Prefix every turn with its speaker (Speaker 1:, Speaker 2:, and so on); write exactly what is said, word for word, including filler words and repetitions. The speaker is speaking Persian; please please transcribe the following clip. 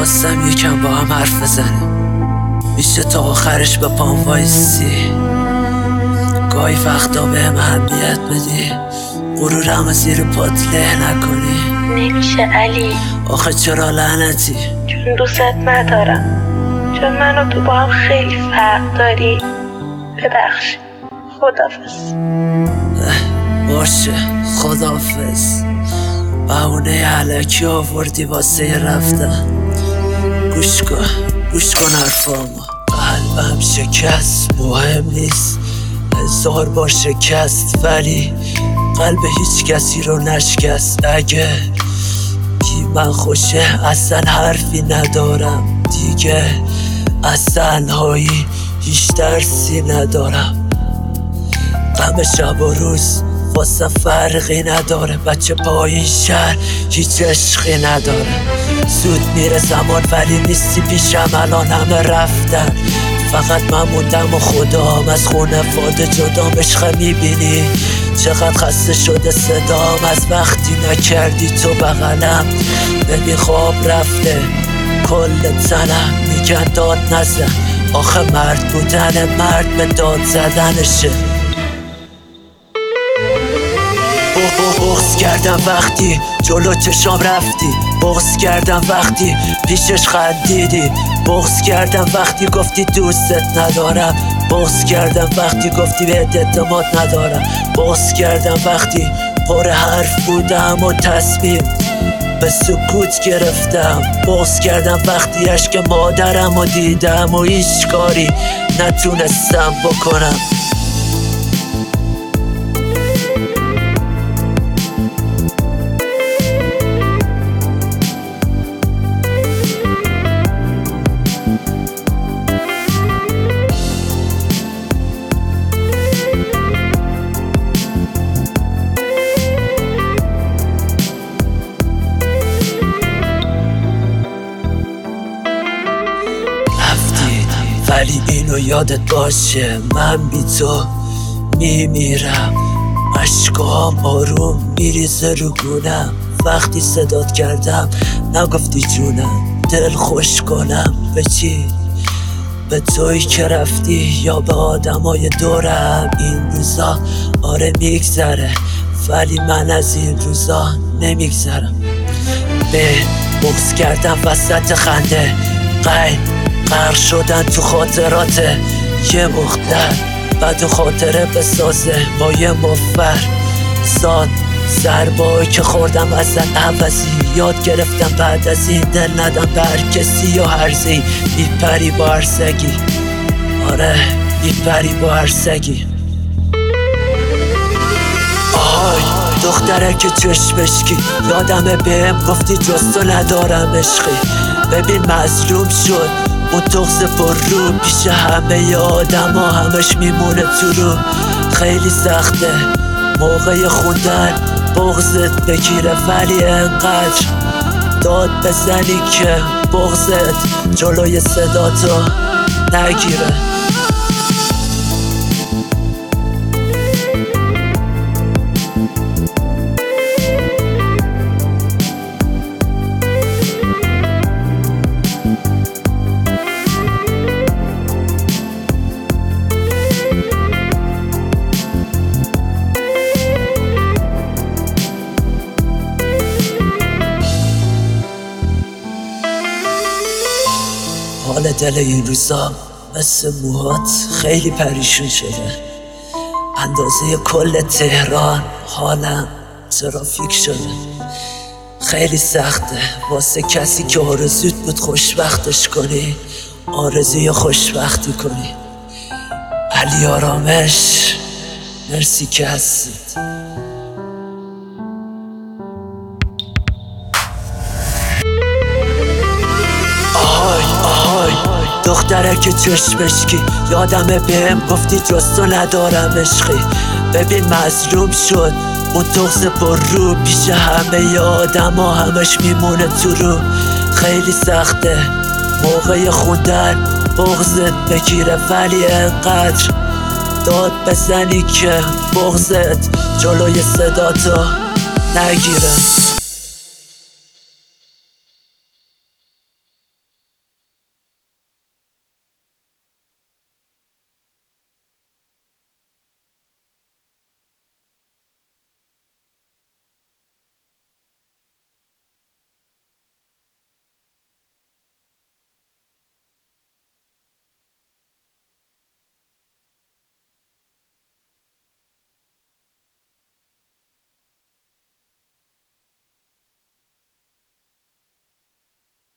Speaker 1: خواستم یکم با هم حرف بزنیم، میشه تا آخرش به پام وایسی. گاهی وقتا بهم اهمیت بدی، غرورمو زیر پات له نکنی.
Speaker 2: نمیشه علی.
Speaker 1: آخه چرا لعنتی؟
Speaker 2: چون دوست ندارم، چون منو تو با هم خیلی فرق داری. ببخش. خدافظ.
Speaker 1: باشه خدافظ. بهونه علکی آوردی واسه رفتن. گوش کن گوش کن حرفامو. قلبم شکست، مهم نیست هزار بار شکست، ولی قلب هیچ کسی رو نشکست. اگه بی من خوشه اصلا حرفی ندارم دیگه، از تنهایی هیچ درسی ندارم. غم شب و روز واسه فرقی نداره، بچه پایین شهر هیچ عشقی نداره. زود میره زمان ولی نیستی پیشم، الان همه رفتن فقط من موندم و خدام از خونواده جدام. عشق میبینی چقدر خسته شده صدام از وقتی نکردی تو بغلم. ببین خواب رفته کل تنم، میگن داد نزن، آخه مرد بودن مرد به داد زدنشه. بغض کردم وقتی جلو چشام رفتی، بغض کردم وقتی پیشش خندیدی، بغض کردم وقتی گفتی دوستت ندارم، بغض کردم وقتی گفتی بهت اعتماد ندارم، بغض کردم وقتی پر حرف بودم و تصمیم به سکوت گرفتم، بغض کردم وقتی اشک مادرم و دیدم و هیچ کاری نتونستم بکنم. ولی اینو یادت باشه من بی تو میمیرم، اشکام آروم میریزه رو گونم. وقتی صدات کردم نگفتی جونم، دل خوش کنم به چی؟ به تویی که رفتی یا به آدمای دورم؟ این روزا آره میگذره ولی من از این روزا نمیگذرم. به بغض کردم وسط خنده، قید غرق شدن تو خاطرات یه مختر، بد و خاطره بسازه با یه مفر. ساد ضربایی که خوردم ازت عوضی، یاد گرفتم بعد از این دل ندم به هر کسی یا هرزی. میپری با هر سگی، آره میپری با هر سگی. آهای دختره که چشمشکی، یادمه بهم گفتی جز تو ندارم عشقی. ببین مظلوم شد اون تغز پر رو، پیش همه آدم ها همش میمونه تو رو. خیلی سخته موقع خوندن بغضت بگیره، ولی انقدر داد بزنی که بغضت جلوی صداتو نگیره. حال دل این روزا مثل موهات خیلی پریشون شده، اندازه کل تهران حالم ترافیک شده. خیلی سخته واسه کسی که آرزوت بود خوشبختش کنی، آرزوی خوشبختی کنی. علی آرامش مرسی که هستید. دختره که چشمشکی، یادمه بهم گفتی جز تو ندارم عشقی. ببین مظلوم شد اون تغز پر رو، پیش همه آدم ها همش میمونه تو رو. خیلی سخته موقع خوندن بغضت بگیره، ولی انقدر داد بزنی که بغضت جلوی صداتو نگیره.